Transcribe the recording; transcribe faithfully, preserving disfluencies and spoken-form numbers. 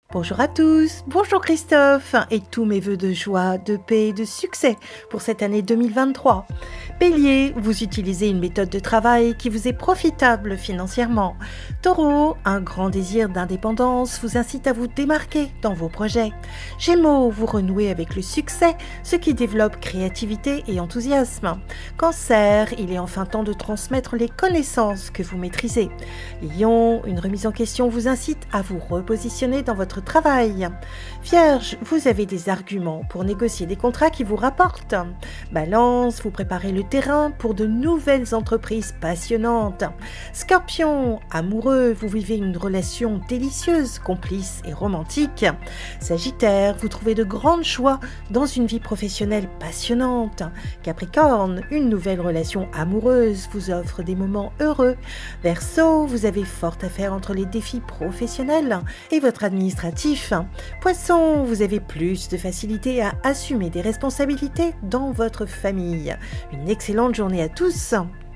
Bonjour à tous, bonjour Christophe et tous mes vœux de joie, de paix et de succès pour cette année deux mille vingt-trois. Bélier, vous utilisez une méthode de travail qui vous est profitable financièrement. Taureau, un grand désir d'indépendance vous incite à vous démarquer dans vos projets. Gémeaux, vous renouez avec le succès, ce qui développe créativité et enthousiasme. Cancer, il est enfin temps de transmettre les connaissances que vous maîtrisez. Lion, une remise en question vous incite à vous repositionner dans votre travail. Vierge, vous avez des arguments pour négocier des contrats qui vous rapportent. Balance, vous préparez le terrain pour de nouvelles entreprises passionnantes. Scorpion, amoureux, vous vivez une relation délicieuse, complice et romantique. Sagittaire, vous trouvez de grandes joies dans une vie professionnelle passionnante. Capricorne, une nouvelle relation amoureuse vous offre des moments heureux. Verseau, vous avez fort à faire entre les défis professionnels et votre administratif. Poisson, vous avez plus de facilité à assumer des responsabilités dans votre famille. Une excellente journée à tous.